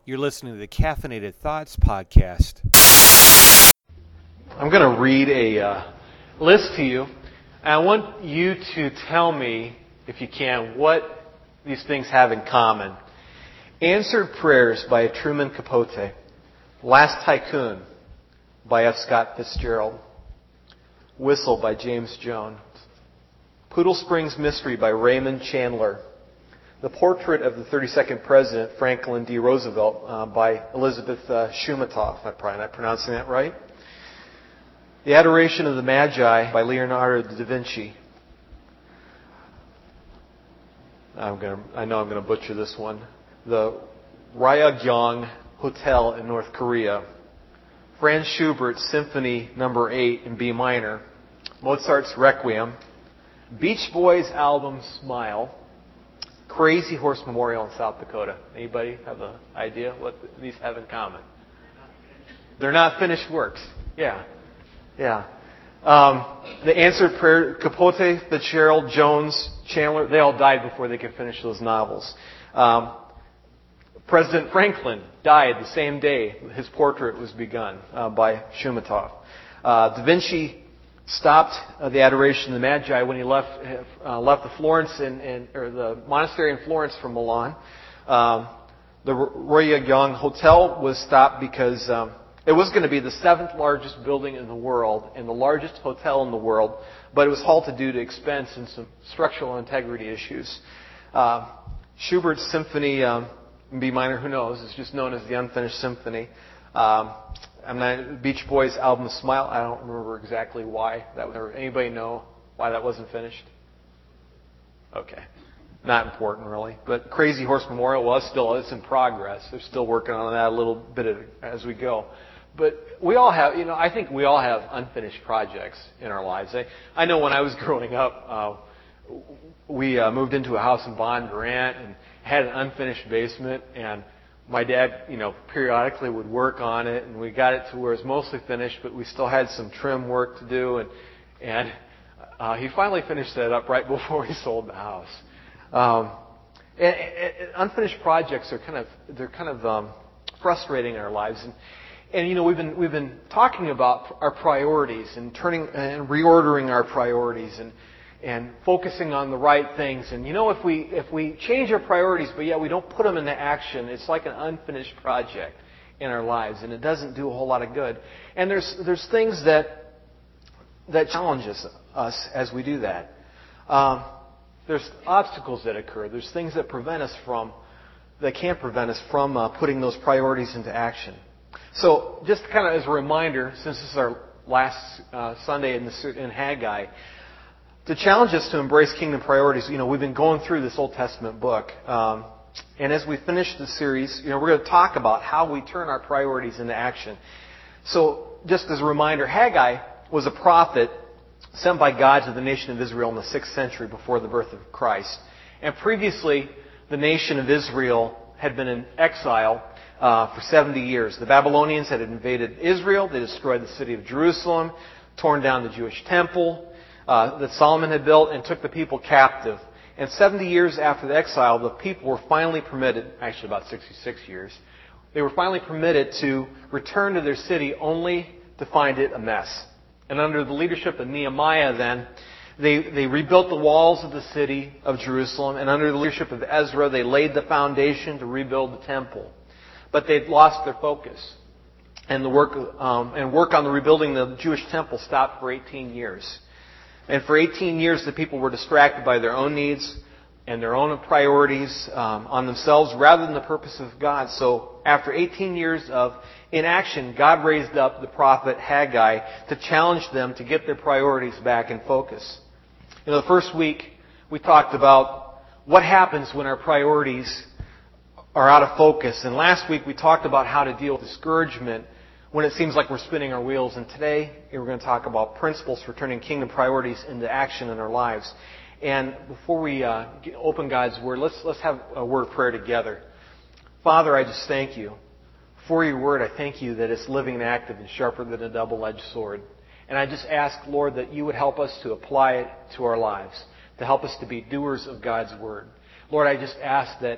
You're listening to the Caffeinated Thoughts podcast. I'm going to read a list to you. And I want you to tell me, if you can, what these things have in common. Answered Prayers by Truman Capote. Last Tycoon by F. Scott Fitzgerald. Whistle by James Jones. Poodle Springs Mystery by Raymond Chandler. The Portrait of the 32nd President, Franklin D. Roosevelt, by Elizabeth Shumatoff. I'm probably not pronouncing that right. The Adoration of the Magi by Leonardo da Vinci. I know I'm going to butcher this one. The Ryugyong Hotel in North Korea. Franz Schubert's Symphony No. 8 in B minor. Mozart's Requiem. Beach Boys' album Smile. Crazy Horse Memorial in South Dakota. Anybody have an idea what these have in common? They're not finished works. Yeah. The Answered Prayer, Capote, Fitzgerald, Jones, Chandler, they all died before they could finish those novels. President Franklin died the same day his portrait was begun by Shumatoff. Da Vinci stopped the Adoration of the Magi when he left the Florence or the monastery in Florence for Milan. The Ryugyong Hotel was stopped because it was going to be the 7th largest building in the world and the largest hotel in the world, but it was halted due to expense and some structural integrity issues. Schubert's Symphony in B minor, who knows? It's just known as the Unfinished Symphony. Beach Boys' album Smile, I don't remember exactly why that was. Anybody know why that wasn't finished? Okay. Not important, really. But Crazy Horse Memorial, it's in progress. They're still working on that a little bit as we go. But we all have, I think we all have unfinished projects in our lives. I know when I was growing up, we moved into a house in Bondurant and had an unfinished basement, and my dad, periodically would work on it, and we got it to where it's mostly finished, but we still had some trim work to do, and he finally finished that up right before he sold the house. Unfinished projects are kind of frustrating in our lives, and we've been talking about our priorities and reordering our priorities and focusing on the right things. And if we change our priorities, but yet we don't put them into action, it's like an unfinished project in our lives, and it doesn't do a whole lot of good. And there's things that challenges us as we do that. There's obstacles that occur. There's things that can't prevent us from putting those priorities into action. So, just kind of as a reminder, since this is our last Sunday in Haggai, to challenge us to embrace kingdom priorities, we've been going through this Old Testament book. And as we finish the series, we're going to talk about how we turn our priorities into action. So, just as a reminder, Haggai was a prophet sent by God to the nation of Israel in the 6th century before the birth of Christ. And previously, the nation of Israel had been in exile for 70 years. The Babylonians had invaded Israel. They destroyed the city of Jerusalem, torn down the Jewish temple that Solomon had built, and took the people captive. And 70 years after the exile, the people were finally permitted, actually about 66 years, they were finally permitted to return to their city only to find it a mess. And under the leadership of Nehemiah then, they rebuilt the walls of the city of Jerusalem, and under the leadership of Ezra, they laid the foundation to rebuild the temple. But they'd lost their focus. And the work on the rebuilding the Jewish temple stopped for 18 years. And for 18 years, the people were distracted by their own needs and their own priorities on themselves rather than the purpose of God. So after 18 years of inaction, God raised up the prophet Haggai to challenge them to get their priorities back in focus. The first week, we talked about what happens when our priorities are out of focus. And last week, we talked about how to deal with discouragement when it seems like we're spinning our wheels. And today, we're going to talk about principles for turning kingdom priorities into action in our lives. And before we open God's Word, let's have a word of prayer together. Father, I just thank you for your Word. I thank you that it's living and active and sharper than a double-edged sword. And I just ask, Lord, that you would help us to apply it to our lives, to help us to be doers of God's Word. Lord, I just ask that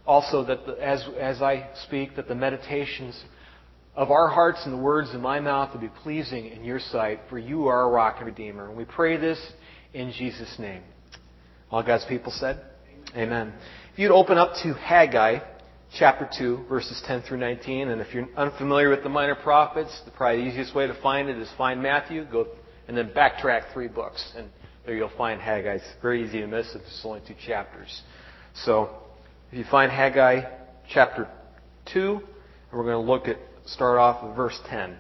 also that as I speak, that the meditations of our hearts and the words of my mouth will be pleasing in your sight, for you are a rock and redeemer. And we pray this in Jesus' name. All God's people said, Amen. If you'd open up to Haggai chapter 2, verses 10 through 19. And if you're unfamiliar with the minor prophets, probably the easiest way to find it is find Matthew, go and then backtrack 3 books. And there you'll find Haggai. It's very easy to miss if it's only 2 chapters. So if you find Haggai chapter 2, and we're going to start off with verse 10.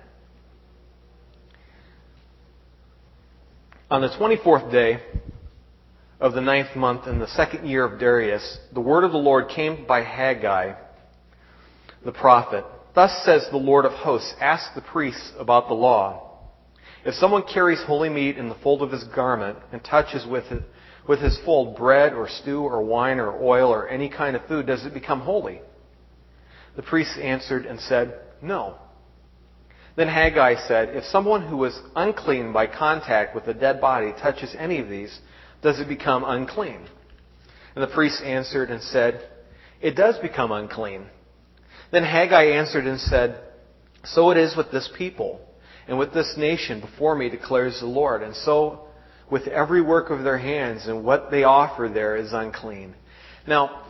On the 24th day of the 9th month in the 2nd year of Darius, the word of the Lord came by Haggai, the prophet. Thus says the Lord of hosts, ask the priests about the law. If someone carries holy meat in the fold of his garment and touches with his fold bread or stew or wine or oil or any kind of food, does it become holy? The priests answered and said, no. Then Haggai said, if someone who was unclean by contact with a dead body touches any of these, does it become unclean? And the priests answered and said, it does become unclean. Then Haggai answered and said, so it is with this people and with this nation before me, declares the Lord. And so with every work of their hands, and what they offer there is unclean. Now,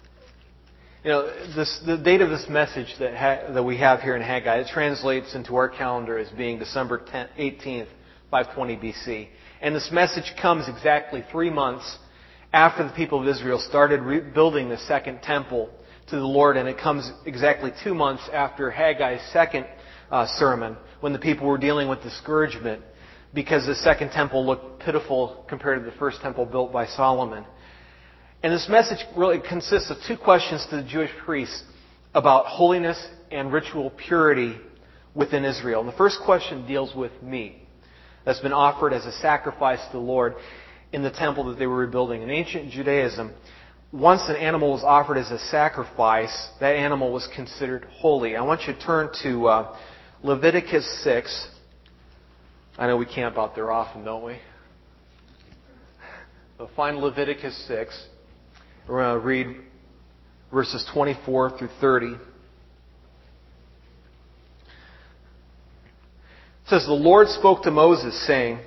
the date of this message that we have here in Haggai, it translates into our calendar as being December 18th, 520 BC. And this message comes exactly 3 months after the people of Israel started rebuilding the second temple to the Lord, and it comes exactly 2 months after Haggai's second sermon, when the people were dealing with discouragement because the second temple looked pitiful compared to the first temple built by Solomon. And this message really consists of 2 questions to the Jewish priests about holiness and ritual purity within Israel. And the first question deals with meat that's been offered as a sacrifice to the Lord in the temple that they were rebuilding. In ancient Judaism, once an animal was offered as a sacrifice, that animal was considered holy. I want you to turn to Leviticus 6. I know we camp out there often, don't we? So find Leviticus 6. We're going to read verses 24 through 30. It says, the Lord spoke to Moses, saying,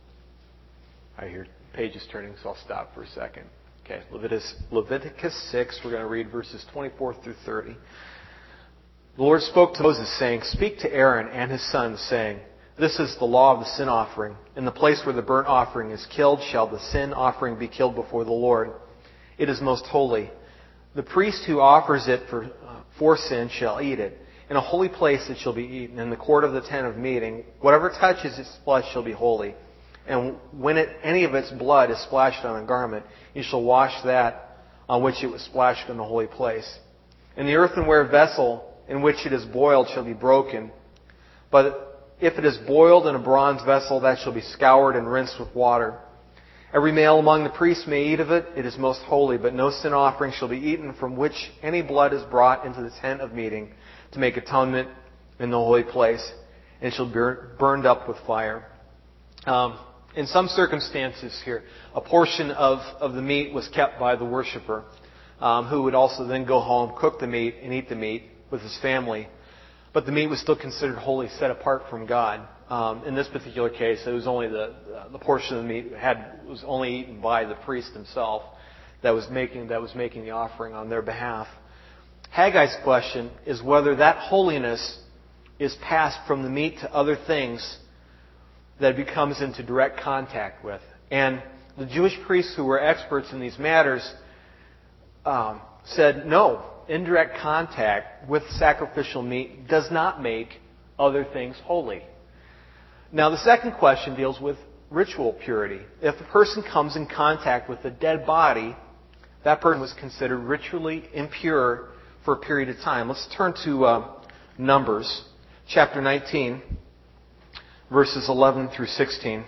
I hear pages turning, so I'll stop for a second. Okay, Leviticus 6, we're going to read verses 24 through 30. The Lord spoke to Moses, saying, speak to Aaron and his sons, saying, this is the law of the sin offering. In the place where the burnt offering is killed, shall the sin offering be killed before the Lord. It is most holy. The priest who offers it for sin shall eat it. In a holy place it shall be eaten, in the court of the tent of meeting. Whatever touches its flesh shall be holy. And when any of its blood is splashed on a garment, you shall wash that on which it was splashed in the holy place. And the earthenware vessel in which it is boiled shall be broken. But if it is boiled in a bronze vessel, that shall be scoured and rinsed with water. Every male among the priests may eat of it. It is most holy, but no sin offering shall be eaten from which any blood is brought into the tent of meeting to make atonement in the holy place, and it shall be burned up with fire. In some circumstances here, a portion of the meat was kept by the worshiper, who would also then go home, cook the meat, and eat the meat with his family. But the meat was still considered holy, set apart from God. In this particular case, it was only the portion of the meat was only eaten by the priest himself that was making the offering on their behalf. Haggai's question is whether that holiness is passed from the meat to other things that it comes into direct contact with. And the Jewish priests who were experts in these matters said, no, indirect contact with sacrificial meat does not make other things holy. Now, the second question deals with ritual purity. If a person comes in contact with a dead body, that person was considered ritually impure for a period of time. Let's turn to Numbers chapter 19, verses 11 through 16.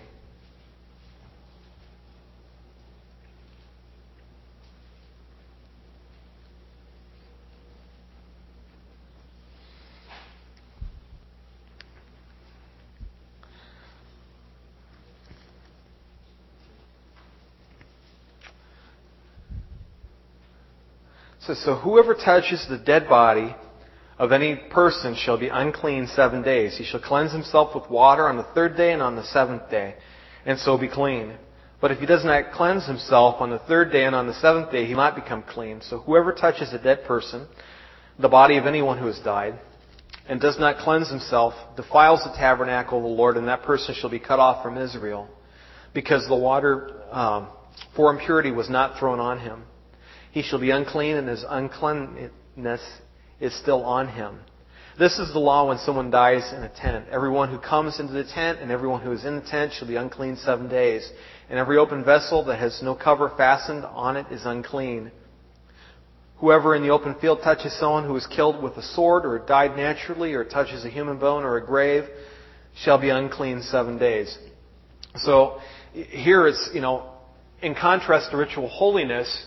So whoever touches the dead body of any person shall be unclean 7 days. He shall cleanse himself with water on the 3rd day and on the 7th day, and so be clean. But if he does not cleanse himself on the 3rd day and on the 7th day, he will not become clean. So whoever touches a dead person, the body of anyone who has died, and does not cleanse himself, defiles the tabernacle of the Lord, and that person shall be cut off from Israel, because the water for impurity was not thrown on him. He shall be unclean, and his uncleanness is still on him. This is the law when someone dies in a tent. Everyone who comes into the tent and everyone who is in the tent shall be unclean 7 days. And every open vessel that has no cover fastened on it is unclean. Whoever in the open field touches someone who was killed with a sword or died naturally or touches a human bone or a grave shall be unclean 7 days. So here it's, in contrast to ritual holiness,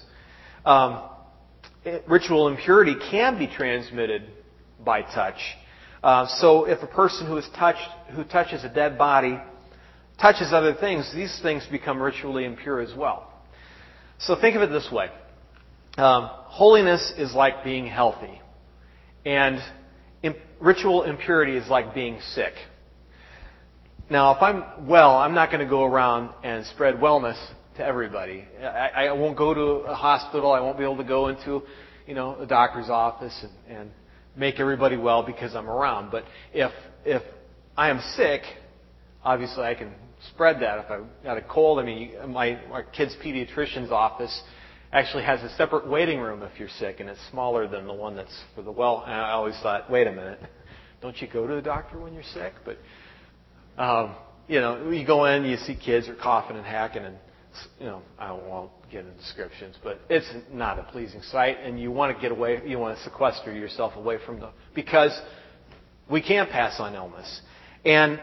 ritual impurity can be transmitted by touch. So if a person who touches a dead body touches other things, these things become ritually impure as well. So think of it this way. Holiness is like being healthy. And ritual impurity is like being sick. Now, if I'm well, I'm not going to go around and spread wellness to everybody. I won't go to a hospital. I won't be able to go into, a doctor's office and make everybody well because I'm around. But if I am sick, obviously I can spread that. If I've got a cold, our kid's pediatrician's office actually has a separate waiting room if you're sick, and it's smaller than the one that's for the well. And I always thought, wait a minute, don't you go to the doctor when you're sick? But you go in, you see kids are coughing and hacking, and I won't get into descriptions, but it's not a pleasing sight, and you want to get away. You want to sequester yourself away from because we can pass on illness, and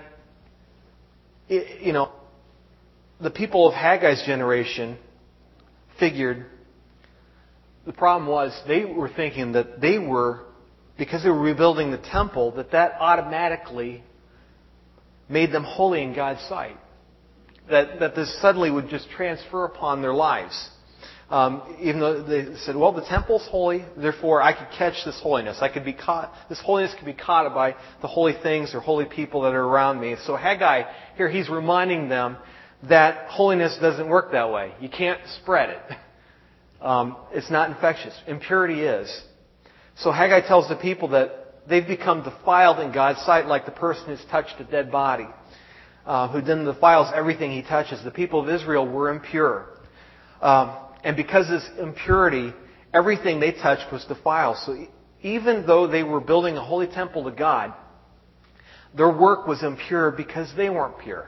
the people of Haggai's generation figured the problem was they were thinking that because they were rebuilding the temple, that automatically made them holy in God's sight. That this suddenly would just transfer upon their lives. Even though they said, well, the temple's holy, therefore I could catch this holiness. This holiness could be caught by the holy things or holy people that are around me. So Haggai, here he's reminding them that holiness doesn't work that way. You can't spread it. It's not infectious. Impurity is. So Haggai tells the people that they've become defiled in God's sight like the person who's touched a dead body, who then defiles everything he touches. The people of Israel were impure. And because of this impurity, everything they touched was defiled. So even though they were building a holy temple to God, their work was impure because they weren't pure.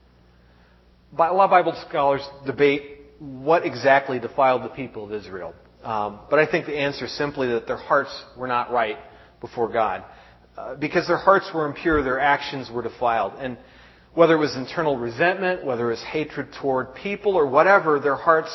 A lot of Bible scholars debate what exactly defiled the people of Israel. But I think the answer is simply that their hearts were not right before God. Because their hearts were impure, their actions were defiled. And whether it was internal resentment, whether it was hatred toward people or whatever, their hearts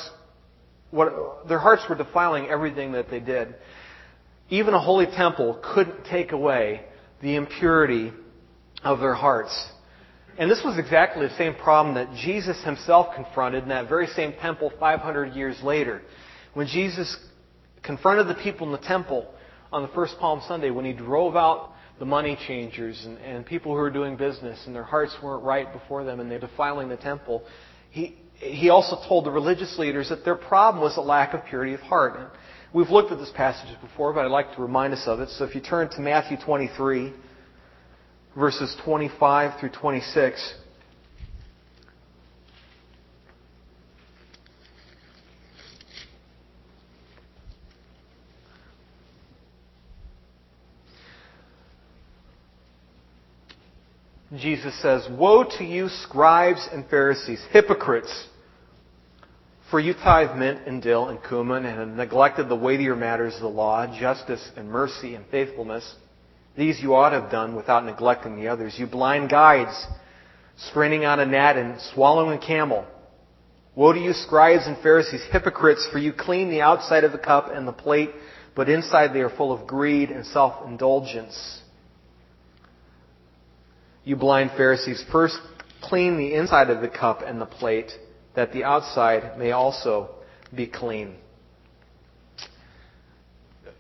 were defiling everything that they did. Even a holy temple couldn't take away the impurity of their hearts. And this was exactly the same problem that Jesus himself confronted in that very same temple 500 years later. When Jesus confronted the people in the temple on the first Palm Sunday, when he drove out the money changers and people who were doing business and their hearts weren't right before them and they're defiling the temple, he also told the religious leaders that their problem was a lack of purity of heart. And we've looked at this passage before, but I'd like to remind us of it. So if you turn to Matthew 23, verses 25 through 26. Jesus says, "Woe to you, scribes and Pharisees, hypocrites! For you tithe mint and dill and cumin and have neglected the weightier matters of the law, justice and mercy and faithfulness. These you ought to have done without neglecting the others. You blind guides, straining out a gnat and swallowing a camel. Woe to you, scribes and Pharisees, hypocrites, for you clean the outside of the cup and the plate, but inside they are full of greed and self-indulgence. You blind Pharisees, first clean the inside of the cup and the plate, that the outside may also be clean."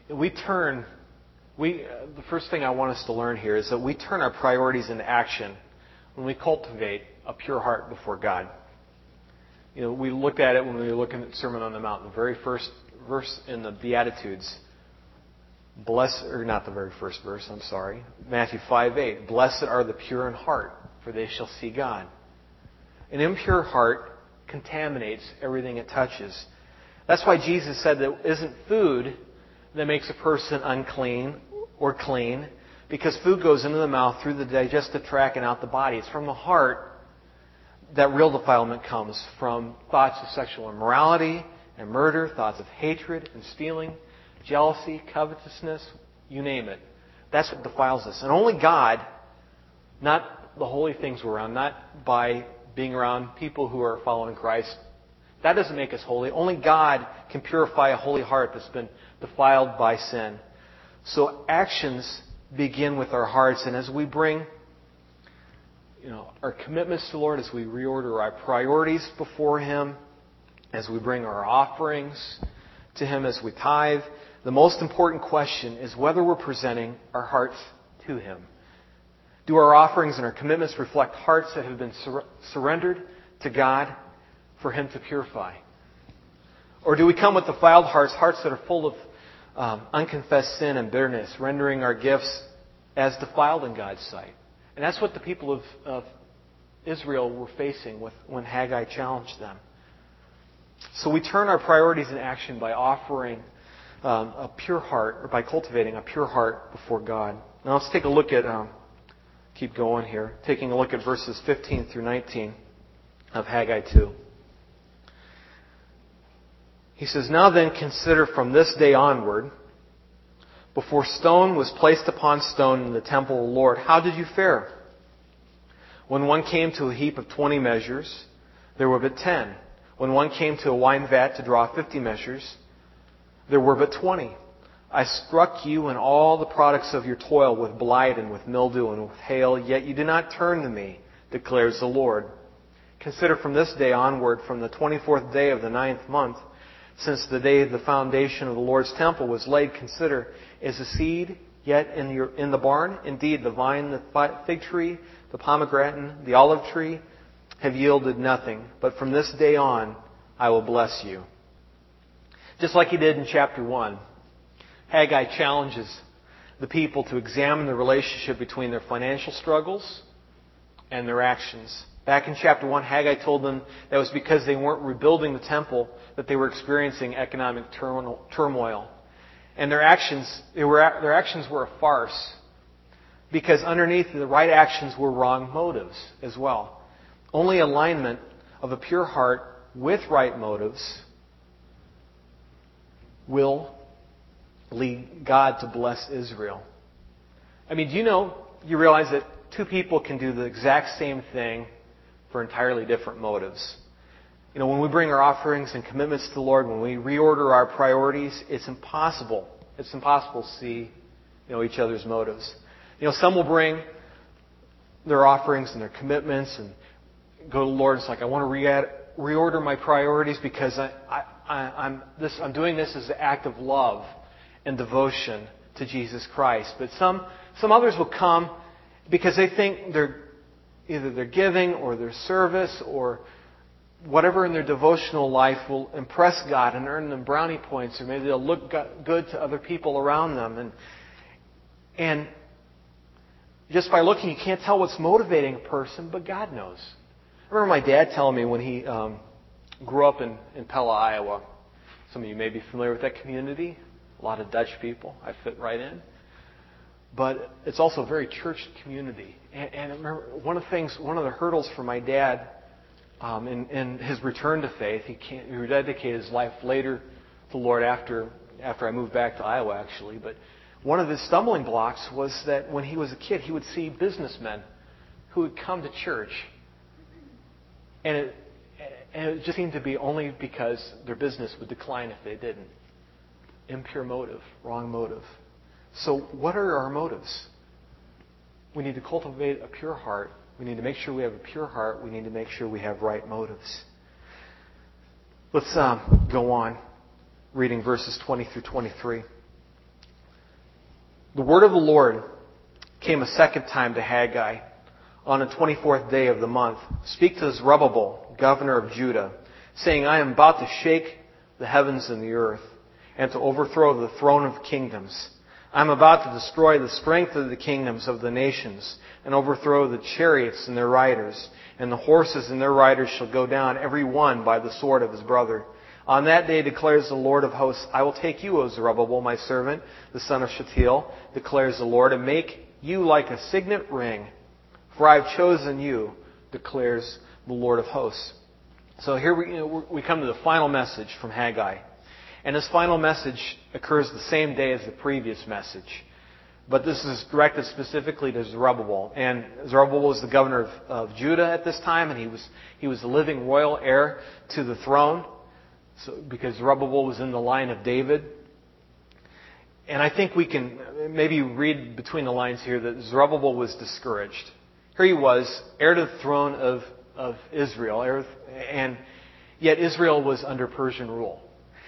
the first thing I want us to learn here is that we turn our priorities into action when we cultivate a pure heart before God. We looked at it when we were looking at the Sermon on the Mount, the very first verse in the Beatitudes. Not the very first verse, I'm sorry. Matthew 5:8. Blessed are the pure in heart, for they shall see God. An impure heart contaminates everything it touches. That's why Jesus said that it isn't food that makes a person unclean or clean, because food goes into the mouth through the digestive tract and out the body. It's from the heart that real defilement comes, from thoughts of sexual immorality and murder, thoughts of hatred and stealing, jealousy, covetousness, you name it. That's what defiles us. And only God, not the holy things we're around, not by being around people who are following Christ, that doesn't make us holy. Only God can purify a holy heart that's been defiled by sin. So actions begin with our hearts, and as we bring our commitments to the Lord, as we reorder our priorities before Him, as we bring our offerings to Him, as we tithe, the most important question is whether we're presenting our hearts to Him. Do our offerings and our commitments reflect hearts that have been surrendered to God for Him to purify? Or do we come with defiled hearts that are full of unconfessed sin and bitterness, rendering our gifts as defiled in God's sight? And that's what the people of Israel were facing when Haggai challenged them. So we turn our priorities in action by offering a pure heart, or by cultivating a pure heart before God. Now let's take a look at, keep going here, taking a look at verses 15 through 19 of Haggai 2. He says, Now then consider from this day onward, before stone was placed upon stone in the temple of the Lord, how did you fare? When one came to a heap of 20 measures, there were but 10. When one came to a wine vat to draw 50 measures, there were but 20. I struck you and all the products of your toil with blight and with mildew and with hail, yet you did not turn to me, declares the Lord. Consider from this day onward, from the 24th day of the 9th month, since the day the foundation of the Lord's temple was laid, consider, is the seed yet in the barn? Indeed, the vine, the fig tree, the pomegranate, the olive tree have yielded nothing. But from this day on, I will bless you. Just like he did in chapter 1, Haggai challenges the people to examine the relationship between their financial struggles and their actions. Back in chapter 1, Haggai told them that it was because they weren't rebuilding the temple that they were experiencing economic turmoil. And their actions were a farce, because underneath the right actions were wrong motives as well. Only alignment of a pure heart with right motives will lead God to bless Israel. I mean, you realize that two people can do the exact same thing for entirely different motives. When we bring our offerings and commitments to the Lord, when we reorder our priorities, it's impossible. It's impossible to see, each other's motives. Some will bring their offerings and their commitments and go to the Lord. It's like, I want to reorder my priorities because I'm doing this as an act of love and devotion to Jesus Christ. But some others will come because they think either their giving or their service or whatever in their devotional life will impress God and earn them brownie points, or maybe they'll look good to other people around them. And just by looking, you can't tell what's motivating a person, but God knows. I remember my dad telling me when he grew up in Pella, Iowa. Some of you may be familiar with that community. A lot of Dutch people. I fit right in. But it's also a very church community. And I remember one of the hurdles for my dad in his return to faith, he rededicated his life later to the Lord after I moved back to Iowa, actually. But one of his stumbling blocks was that when he was a kid, he would see businessmen who would come to church. And it just seemed to be only because their business would decline if they didn't. Impure motive, wrong motive. So what are our motives? We need to cultivate a pure heart. We need to make sure we have a pure heart. We need to make sure we have right motives. Let's go on, reading verses 20 through 23. The word of the Lord came a second time to Haggai on the 24th day of the month. Speak to Zerubbabel, governor of Judah, saying, I am about to shake the heavens and the earth, and to overthrow the throne of kingdoms. I am about to destroy the strength of the kingdoms of the nations, and overthrow the chariots and their riders, and the horses and their riders shall go down, every one by the sword of his brother. On that day, declares the Lord of hosts, I will take you, O Zerubbabel, my servant, the son of Shealtiel, declares the Lord, and make you like a signet ring. For I have chosen you, declares the Lord of hosts. So here we come to the final message from Haggai. And this final message occurs the same day as the previous message. But this is directed specifically to Zerubbabel. And Zerubbabel was the governor of Judah at this time, and he was the living royal heir to the throne. So, because Zerubbabel was in the line of David. And I think we can maybe read between the lines here that Zerubbabel was discouraged. Here he was, heir to the throne of Israel, and yet Israel was under Persian rule,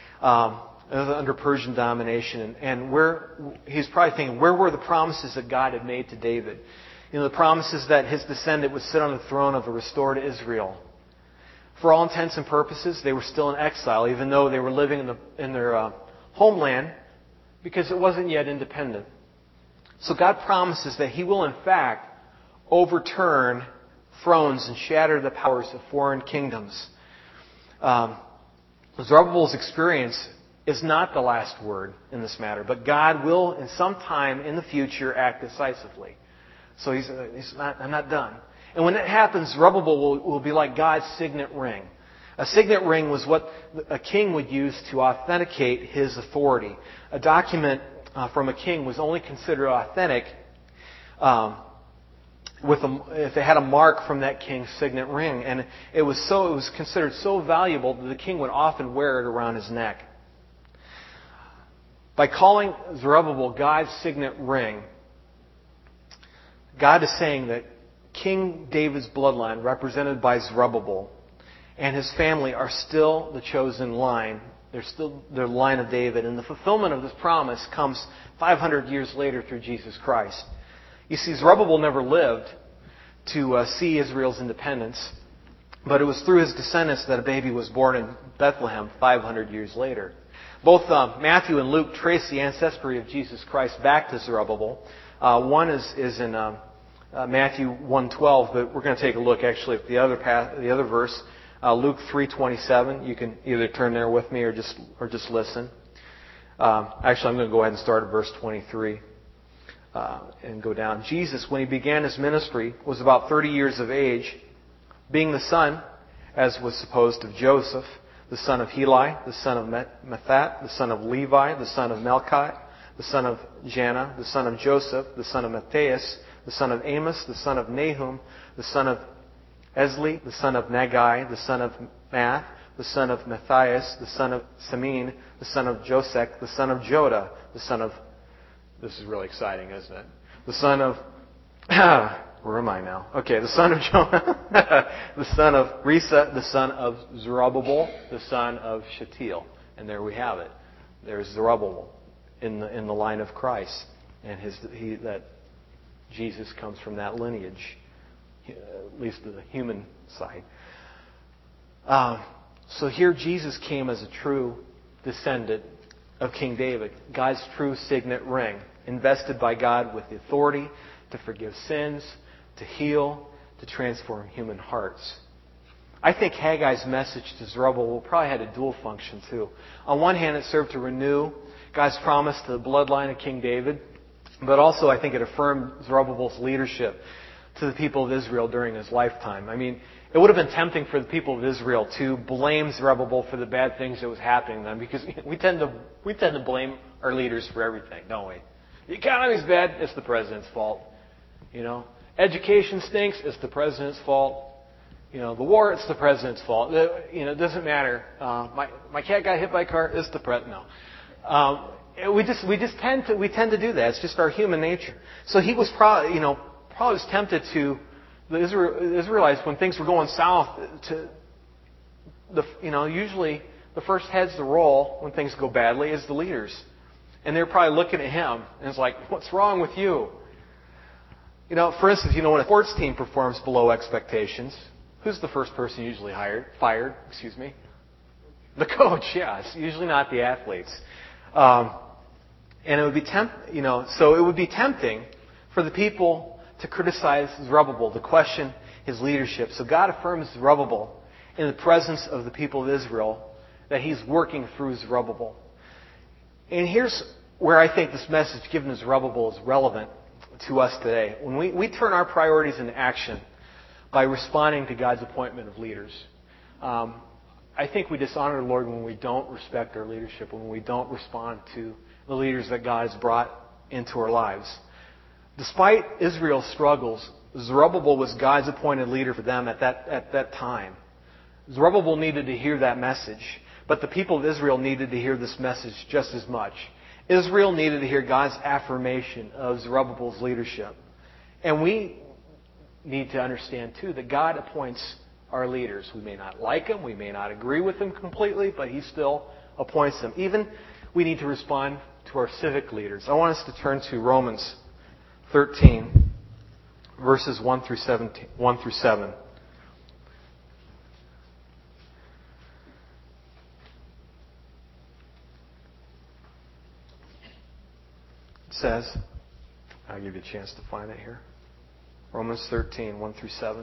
under Persian domination. And he's probably thinking, where were the promises that God had made to David? The promises that his descendant would sit on the throne of a restored Israel. For all intents and purposes, they were still in exile, even though they were living in their homeland, because it wasn't yet independent. So God promises that He will, in fact, overturn thrones and shatter the powers of foreign kingdoms. Zerubbabel's experience is not the last word in this matter, but God will, in some time in the future, act decisively. So I'm not done. And when that happens, Zerubbabel will be like God's signet ring. A signet ring was what a king would use to authenticate his authority. A document from a king was only considered authentic if it had a mark from that king's signet ring. And it was considered so valuable that the king would often wear it around his neck. By calling Zerubbabel God's signet ring, God is saying that King David's bloodline, represented by Zerubbabel, and his family are still the chosen line. They're still the line of David. And the fulfillment of this promise comes 500 years later through Jesus Christ. You see, Zerubbabel never lived to see Israel's independence, but it was through his descendants that a baby was born in Bethlehem 500 years later. Both Matthew and Luke trace the ancestry of Jesus Christ back to Zerubbabel. One is in Matthew 1:12, but we're going to take a look actually at the other verse, Luke 3:27. You can either turn there with me or just listen. Actually, I'm going to go ahead and start at verse 23 and go down. Jesus, when He began His ministry, was about 30 years of age, being the son, as was supposed, of Joseph, the son of Heli, the son of Mathat, the son of Levi, the son of Melchi, the son of Janna, the son of Joseph, the son of Matthias, the son of Amos, the son of Nahum, the son of Esli, the son of Nagai, the son of Math, the son of Matthias, the son of Semin, the son of Josek, the son of Joda, the son of... This is really exciting, isn't it? The son of... Where am I now? Okay, the son of Jonah, the son of Risa, the son of Zerubbabel, the son of Shealtiel. And there we have it. There's Zerubbabel in the line of Christ. And that Jesus comes from that lineage, at least the human side. So here Jesus came as a true descendant of King David, God's true signet ring, invested by God with the authority to forgive sins, to heal, to transform human hearts. I think Haggai's message to Zerubbabel probably had a dual function too. On one hand, it served to renew God's promise to the bloodline of King David, but also I think it affirmed Zerubbabel's leadership to the people of Israel during his lifetime. I mean, it would have been tempting for the people of Israel to blame Zerubbabel for the bad things that was happening to them, because we tend to blame our leaders for everything, don't we? The economy's bad, it's the president's fault. Education stinks, it's the president's fault. The war, it's the president's fault. It doesn't matter. My cat got hit by a car, it's the president. No. We tend to do that. It's just our human nature. So he was probably was tempted to, the Israelites, when things were going south, usually the first heads to roll when things go badly is the leaders. And they're probably looking at him, and it's like, what's wrong with you? For instance, when a sports team performs below expectations, who's the first person usually fired? The coach, yeah. It's usually not the athletes. And it would be so it would be tempting for the people to criticize Zerubbabel, to question his leadership. So God affirms Zerubbabel in the presence of the people of Israel that he's working through Zerubbabel. And here's where I think this message given to Zerubbabel is relevant to us today. When we turn our priorities into action by responding to God's appointment of leaders, I think we dishonor the Lord when we don't respect our leadership, when we don't respond to the leaders that God has brought into our lives. Despite Israel's struggles, Zerubbabel was God's appointed leader for them at that time. Zerubbabel needed to hear that message, but the people of Israel needed to hear this message just as much. Israel needed to hear God's affirmation of Zerubbabel's leadership. And we need to understand, too, that God appoints our leaders. We may not like them, we may not agree with them completely, but He still appoints them. Even we need to respond to our civic leaders. I want us to turn to Romans 13, verses 1 through 7. It says, I'll give you a chance to find it here. Romans 13, 1 through 7.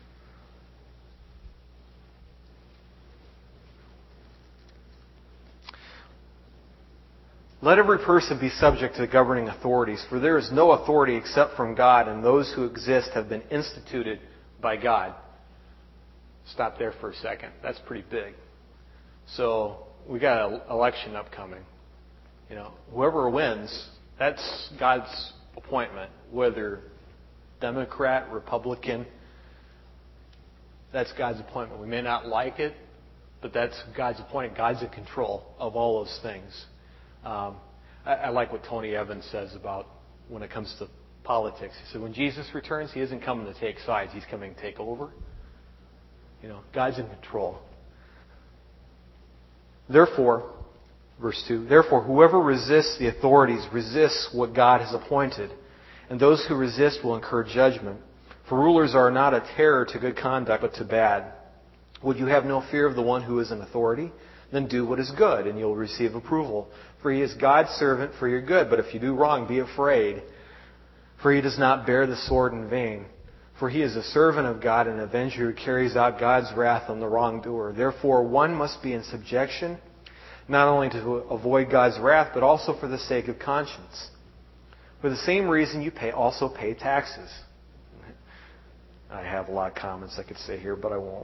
Let every person be subject to the governing authorities, for there is no authority except from God, and those who exist have been instituted by God. Stop there for a second. That's pretty big. So we got an election upcoming. Whoever wins, that's God's appointment, whether Democrat, Republican, that's God's appointment. We may not like it, but that's God's appointment. God's in control of all those things. I like what Tony Evans says about when it comes to politics. He said, when Jesus returns, He isn't coming to take sides. He's coming to take over. God's in control. Therefore, verse 2, therefore, whoever resists the authorities resists what God has appointed, and those who resist will incur judgment. For rulers are not a terror to good conduct, but to bad. Would you have no fear of the one who is in authority? Then do what is good, and you'll receive approval. For He is God's servant for your good. But if you do wrong, be afraid. For He does not bear the sword in vain. For He is a servant of God, an avenger who carries out God's wrath on the wrongdoer. Therefore, one must be in subjection, not only to avoid God's wrath, but also for the sake of conscience. For the same reason you also pay taxes. I have a lot of comments I could say here, but I won't.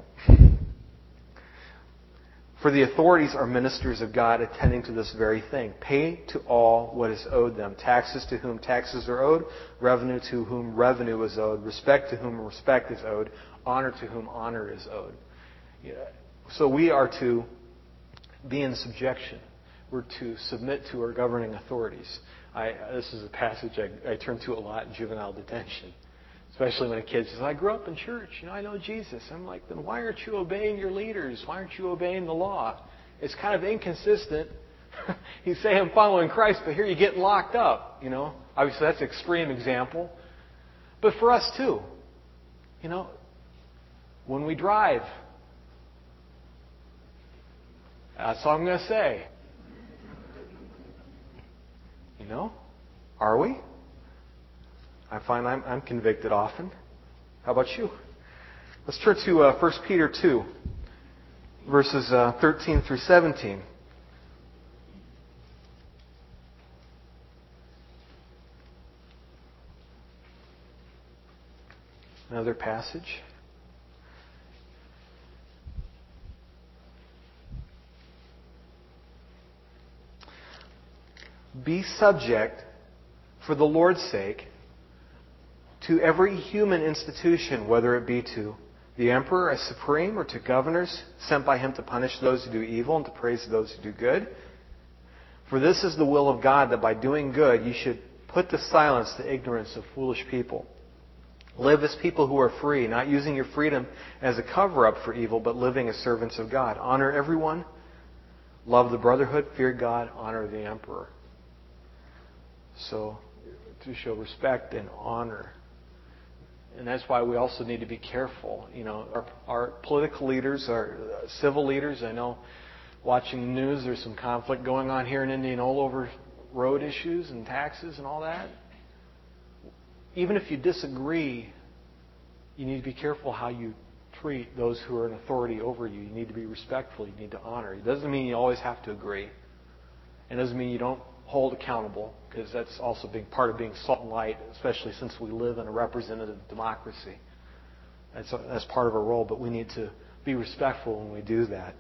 For the authorities are ministers of God, attending to this very thing. Pay to all what is owed them. Taxes to whom taxes are owed. Revenue to whom revenue is owed. Respect to whom respect is owed. Honor to whom honor is owed. So we are to be in subjection. We're to submit to our governing authorities. This is a passage I turn to a lot in juvenile detention. Especially when a kid says, I grew up in church, I know Jesus. I'm like, then why aren't you obeying your leaders? Why aren't you obeying the law? It's kind of inconsistent. You say I'm following Christ, but here you're getting locked up, Obviously that's an extreme example. But for us too, when we drive, that's all I'm going to say. Are we? I find I'm convicted often. How about you? Let's turn to 1 Peter 2, verses 13 through 17. Another passage. Be subject, for the Lord's sake, to every human institution, whether it be to the emperor as supreme or to governors sent by him to punish those who do evil and to praise those who do good. For this is the will of God, that by doing good you should put to silence the ignorance of foolish people. Live as people who are free, not using your freedom as a cover-up for evil, but living as servants of God. Honor everyone. Love the brotherhood. Fear God. Honor the emperor. So to show respect and honor. And that's why we also need to be careful. Our political leaders, our civil leaders, I know watching the news, there's some conflict going on here in Indianola over road issues and taxes and all that. Even if you disagree, you need to be careful how you treat those who are in authority over you. You need to be respectful. You need to honor. It doesn't mean you always have to agree. It doesn't mean you don't hold accountable, because that's also part of being salt and light, especially since we live in a representative democracy. That's part of our role, but we need to be respectful when we do that.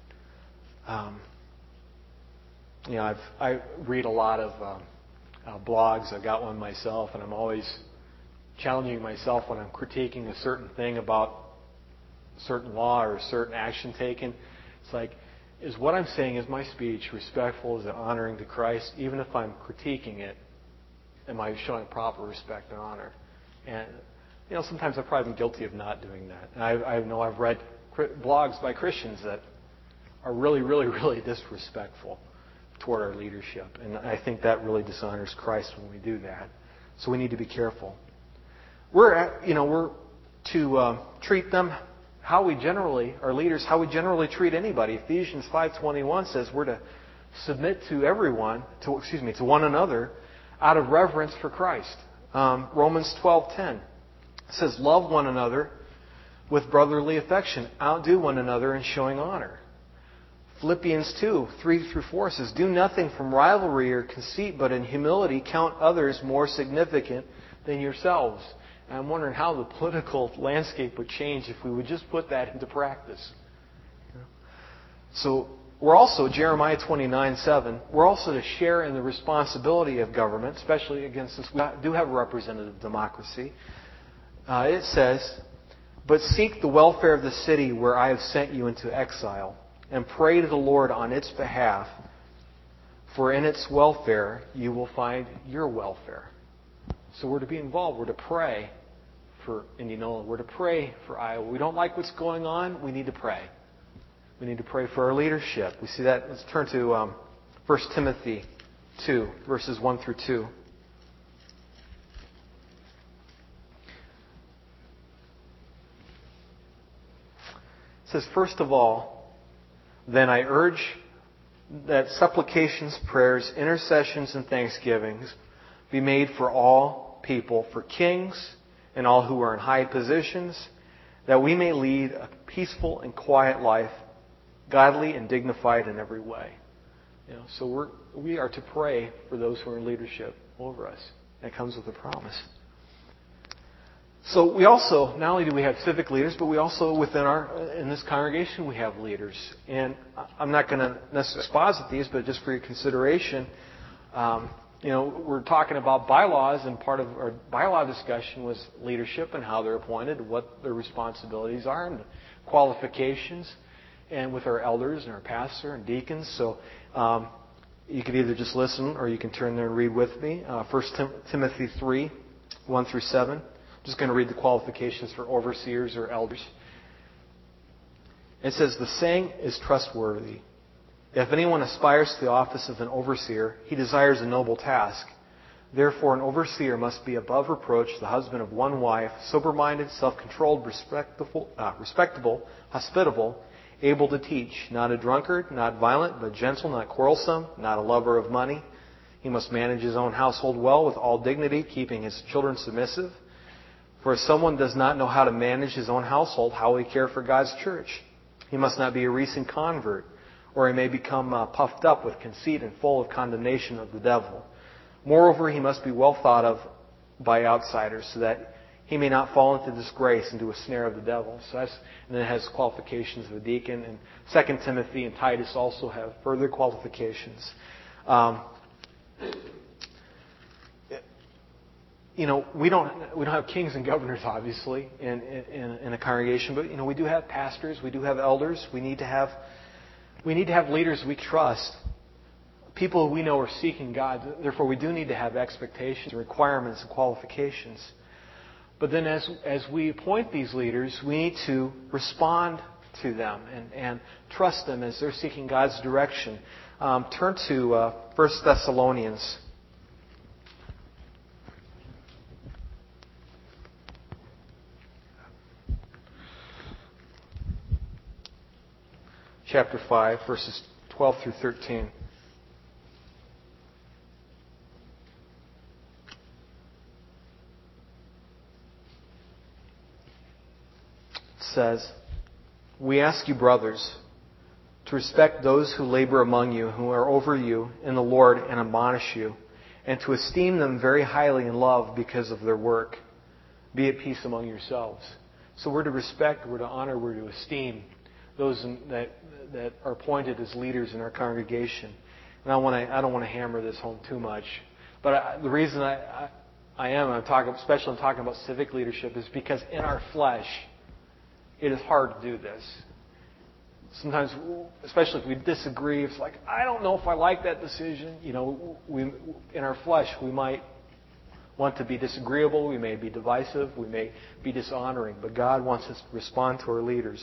I read a lot of blogs. I've got one myself, and I'm always challenging myself when I'm critiquing a certain thing about a certain law or a certain action taken. It's like, is what I'm saying, is my speech respectful? Is it honoring to Christ? Even if I'm critiquing it, am I showing proper respect and honor? And sometimes I've probably been guilty of not doing that. And I know I've read blogs by Christians that are really, really, really disrespectful toward our leadership. And I think that really dishonors Christ when we do that. So we need to be careful. We're to treat them how we generally treat anybody. Ephesians 5:21 says we're to submit to everyone, to one another, out of reverence for Christ. Romans 12:10 says, love one another with brotherly affection. Outdo one another in showing honor. Philippians 2:3-4 says, do nothing from rivalry or conceit, but in humility count others more significant than yourselves. And I'm wondering how the political landscape would change if we would just put that into practice. So we're also, Jeremiah 29:7, we're also to share in the responsibility of government, especially against this. We do have a representative democracy. It says, but seek the welfare of the city where I have sent you into exile, and pray to the Lord on its behalf, for in its welfare you will find your welfare. So we're to be involved. We're to pray for Indianola. We're to pray for Iowa. We don't like what's going on. We need to pray. We need to pray for our leadership. We see that. Let's turn to 1 Timothy 2, verses 1-2. It says, first of all, then I urge that supplications, prayers, intercessions, and thanksgivings be made for all people, for kings and all who are in high positions, that we may lead a peaceful and quiet life, godly and dignified in every way. So we are to pray for those who are in leadership over us. That comes with a promise. So we also, not only do we have civic leaders, but we also, in this congregation, we have leaders. And I'm not going to necessarily exposit these, but just for your consideration, we're talking about bylaws, and part of our bylaw discussion was leadership and how they're appointed, what their responsibilities are, and qualifications, and with our elders and our pastor and deacons. So you could either just listen or you can turn there and read with me. 1 Timothy 3, 1-7. I'm just going to read the qualifications for overseers or elders. It says, the saying is trustworthy. If anyone aspires to the office of an overseer, he desires a noble task. Therefore, an overseer must be above reproach, the husband of one wife, sober-minded, self-controlled, respectable, hospitable, able to teach, not a drunkard, not violent, but gentle, not quarrelsome, not a lover of money. He must manage his own household well with all dignity, keeping his children submissive. For if someone does not know how to manage his own household, how will he care for God's church? He must not be a recent convert, or he may become puffed up with conceit and full of condemnation of the devil. Moreover, he must be well thought of by outsiders, so that he may not fall into disgrace, into a snare of the devil. And then it has qualifications of a deacon. And 2 Timothy and Titus also have further qualifications. We don't have kings and governors, obviously, in a congregation, but we do have pastors, we do have elders. We need to have leaders we trust, people we know are seeking God. Therefore, we do need to have expectations, requirements, and qualifications. But then, as we appoint these leaders, we need to respond to them and trust them as they're seeking God's direction. Turn to 1 Thessalonians chapter 5, verses 12 through 13. It says, "We ask you, brothers, to respect those who labor among you, who are over you in the Lord and admonish you, and to esteem them very highly in love because of their work. Be at peace among yourselves." So we're to respect, we're to honor, we're to esteem those that are appointed as leaders in our congregation. And I don't want to hammer this home too much, but the reason I'm talking about civic leadership, is because in our flesh, it is hard to do this. Sometimes, especially if we disagree, it's like, I don't know if I like that decision. In our flesh, we might want to be disagreeable, we may be divisive, we may be dishonoring, but God wants us to respond to our leaders.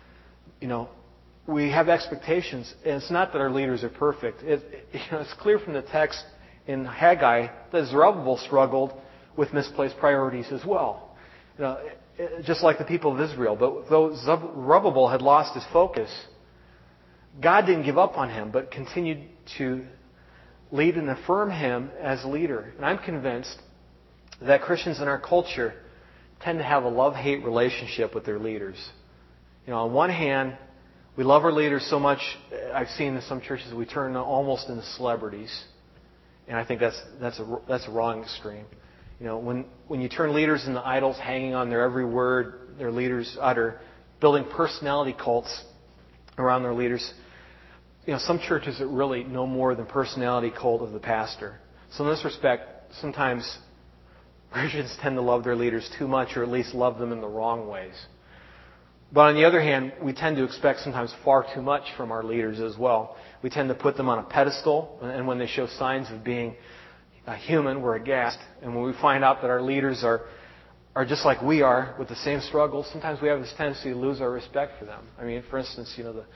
We have expectations, and it's not that our leaders are perfect. It's clear from the text in Haggai that Zerubbabel struggled with misplaced priorities as well. Just like the people of Israel. But though Zerubbabel had lost his focus, God didn't give up on him, but continued to lead and affirm him as leader. And I'm convinced that Christians in our culture tend to have a love-hate relationship with their leaders. On one hand, we love our leaders so much, I've seen in some churches, we turn almost into celebrities. And I think that's a wrong extreme. When you turn leaders into idols, hanging on their every word their leaders utter, building personality cults around their leaders, some churches are really no more than personality cult of the pastor. So in this respect, sometimes Christians tend to love their leaders too much, or at least love them in the wrong ways. But on the other hand, we tend to expect sometimes far too much from our leaders as well. We tend to put them on a pedestal, and when they show signs of being human, we're aghast. And when we find out that our leaders are just like we are, with the same struggles, sometimes we have this tendency to lose our respect for them. For instance,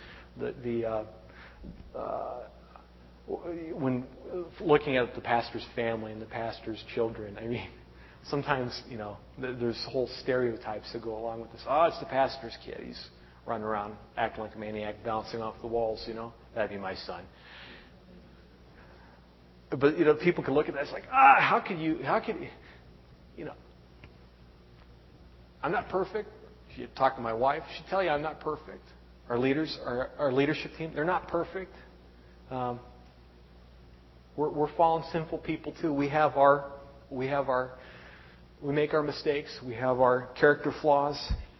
when looking at the pastor's family and the pastor's children, sometimes, there's whole stereotypes that go along with this. Oh, it's the pastor's kid. He's running around acting like a maniac, bouncing off the walls, That'd be my son. But, people can look at that. It's like, how could you, I'm not perfect. If you talk to my wife, she'd tell you I'm not perfect. Our leaders, our leadership team, they're not perfect. We're fallen, sinful people too. We make our mistakes. We have our character flaws.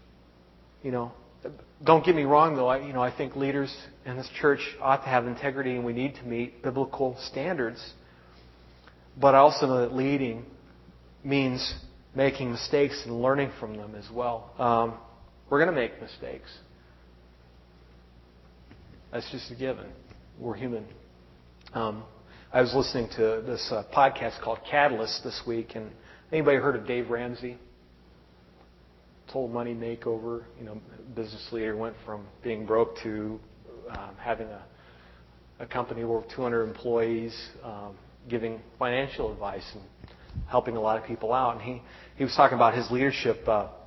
Don't get me wrong, though. I think leaders in this church ought to have integrity, and we need to meet biblical standards. But I also know that leading means making mistakes and learning from them as well. We're going to make mistakes. That's just a given. We're human. I was listening to this podcast called Catalyst this week, and anybody heard of Dave Ramsey? Total Money Makeover. Business leader, went from being broke to having a company with over 200 employees, giving financial advice and helping a lot of people out. And he was talking about his leadership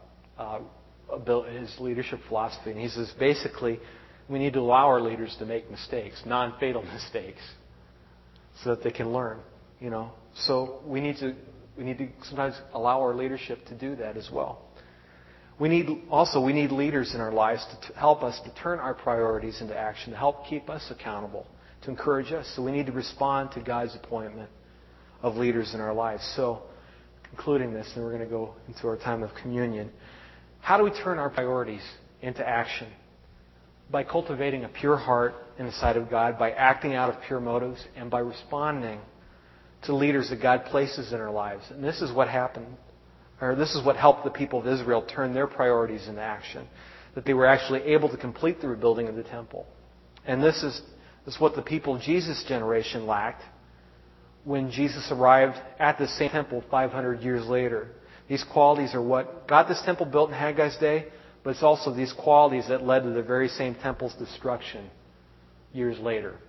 philosophy, and he says basically we need to allow our leaders to make mistakes, non-fatal mistakes, so that they can learn. So we need to sometimes allow our leadership to do that as well. We need leaders in our lives to help us to turn our priorities into action, to help keep us accountable, to encourage us. So we need to respond to God's appointment of leaders in our lives. So, concluding this, and we're going to go into our time of communion. How do we turn our priorities into action? By cultivating a pure heart in the sight of God, by acting out of pure motives, and by responding to leaders that God places in our lives. And this is what happened. This is what helped the people of Israel turn their priorities into action. That they were actually able to complete the rebuilding of the temple. And this is what the people of Jesus' generation lacked when Jesus arrived at the same temple 500 years later. These qualities are what got this temple built in Haggai's day, but it's also these qualities that led to the very same temple's destruction years later.